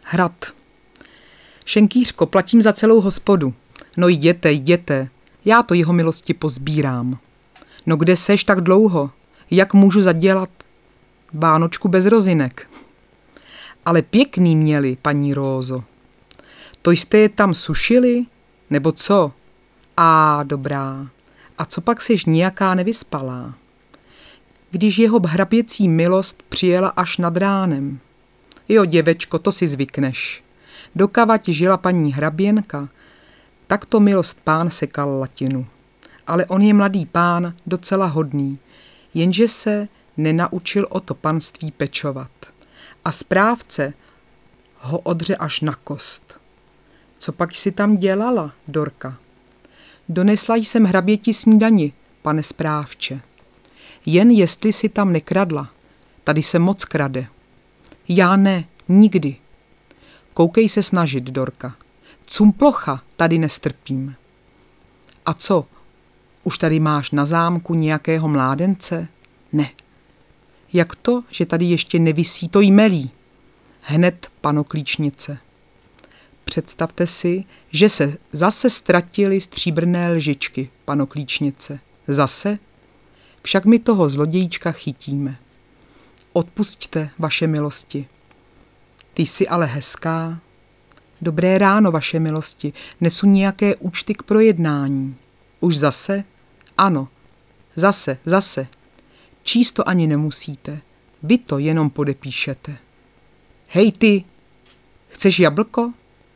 Hrad. Šenkýřko, platím za celou hospodu. No jděte, já to jeho milosti pozbírám. No kde seš tak dlouho? Jak můžu zadělat vánočku bez rozinek? Ale pěkný měli, paní Rózo. To jste je tam sušili? Nebo co? Dobrá. A co pak seš nijaká nevyspalá? Když jeho hraběcí milost přijela až nad ránem. Jo, děvečko, to si zvykneš. Dokavať žila paní hraběnka, tak to milost pán sekal latinu. Ale on je mladý pán, docela hodný, jenže se nenaučil o to panství pečovat. A správce ho odře až na kost. Co pak si tam dělala, Dorka? Donesla jsem hraběti snídani, pane správče. Jen jestli si tam nekradla, tady se moc krade. Já ne, nikdy. Koukej se snažit, Dorka. Cumplocha tady nestrpím. A co, už tady máš na zámku nějakého mládence? Ne. Jak to, že tady ještě nevisí to jmelí? Hned, panoklíčnice. Představte si, že se zase ztratily stříbrné lžičky, panoklíčnice. Zase? Však my toho zlodějíčka chytíme. Odpusťte, vaše milosti. Ty jsi ale hezká. Dobré ráno, vaše milosti. Nesu nějaké účty k projednání. Už zase? Ano, zase. Číst to ani nemusíte. Vy to jenom podepíšete. Hej ty, chceš jablko?